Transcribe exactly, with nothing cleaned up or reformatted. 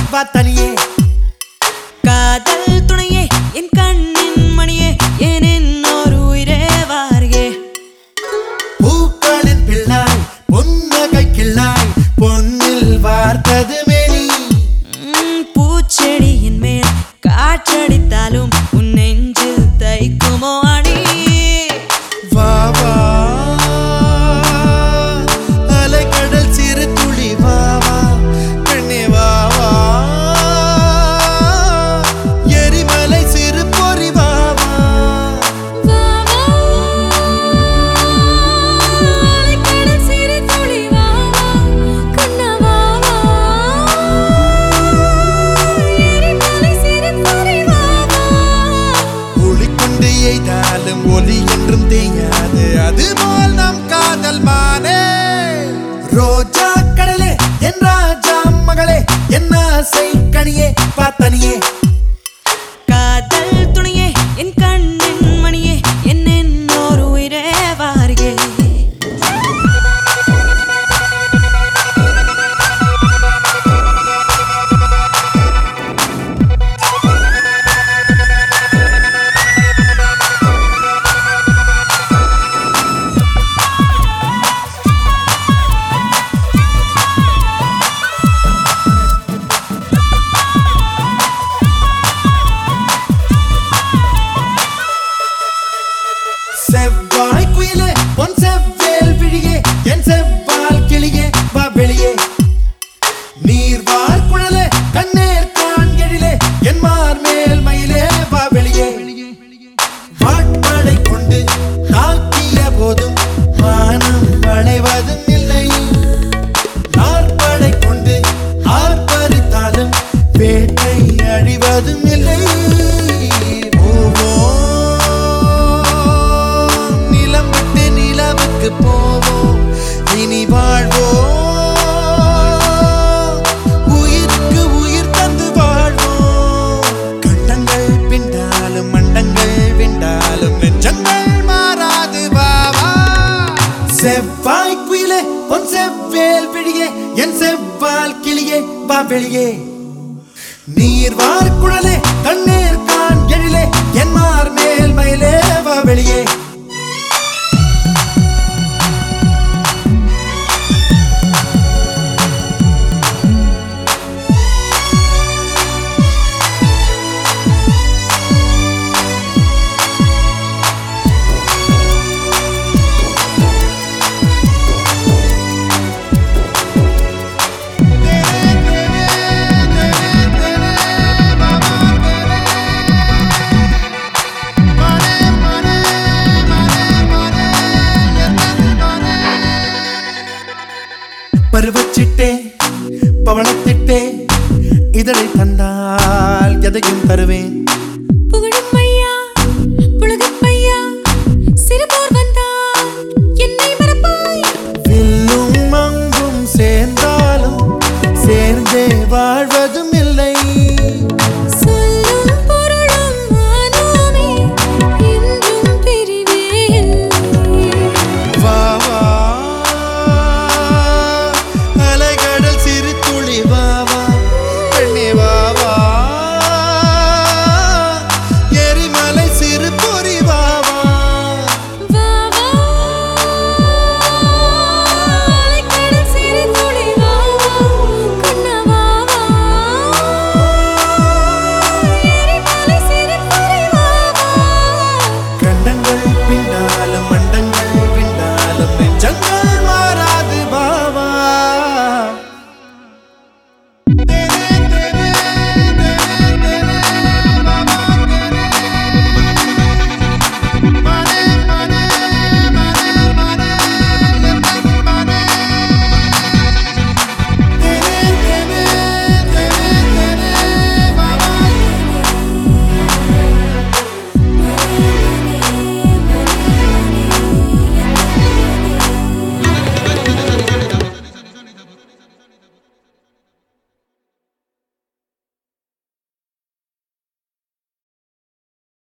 வா தனியே காதல் துணையே என் கண்ணின் மணியே என் இன்னொரு உயிரே வாரியே பூக்களின் பிள்ளாய் பொன்னகை கிள்ளாய் பொன்னில் வார்த்தது மேனி பூச்செடியின் மேல் காற்றடித்தாலும் உன் நெஞ்சில் தைக்குமோ அடி வா வா அலைக்கடல் சிறு துளி வா வா கண்ணே வா வா எரிமலை சிறு பொறி வா வா அலைக்கடல் சிறு துளி வா வா கண்ணா வா வா எரிமலை சிறு பொறி வா வா ஒளிக்கொண்டு எய்தாலும் ஒலி என்றும் தேயாது அதுபோல் நம் காதல் மானே ரோஜா கடலே என் ராஜா மகளே என் ஆசை கனியே பார்த்தனியே காதல் துணையே என் கண்ணின் மணியே என் இன்னொரு உயிரே வாரியே செவ்வாய் குயிலே பொன் செவ்வேல் விழியே என் செவ்வால் கிளியே வா வெளியே நீர்வார் குழலே கண்ணேர் காண்கெழிலே என் மார் மேல் மயிலே வா வெளியே வாட்படை கொண்டு தாக்கிய போதும் வானம் வளைவதும் இல்லை நாற்படை கொண்டு ஆர்ப்பரித்தாலும் வேட்டை அழிவதும் இல்லை நிலம் விட்டு நிலவுக்கு போவோம் இனி வாழ்வோம் உயிருக்கு உயிர் தந்து வாழ்வோம் கண்டங்கள் பிண்டாலும் மண்டங்கள் விண்டாலும் நெஞ்சங்கள் மாறாது பாவா செவ்வாய் குயிலே பொன் செவ்வேல் விழியே என் செவ்வால் கிளியே வா வெளியே நீர்வார் குழலே கண்ணீர் கான் எழிலே என் மார் மேல் மயிலே வா வெளியே பருவச்சிட்டே பவளத்திட்டே இதழை தந்தால் எதையும் தருவேன் புகழும் ஐயா புலகப் ஐயா சிறுபோர் வந்தால் என்னை மறப்பாய் வில்லும் அங்கும் சேர்ந்தாலும் சேர்ந்தே வாழ்வ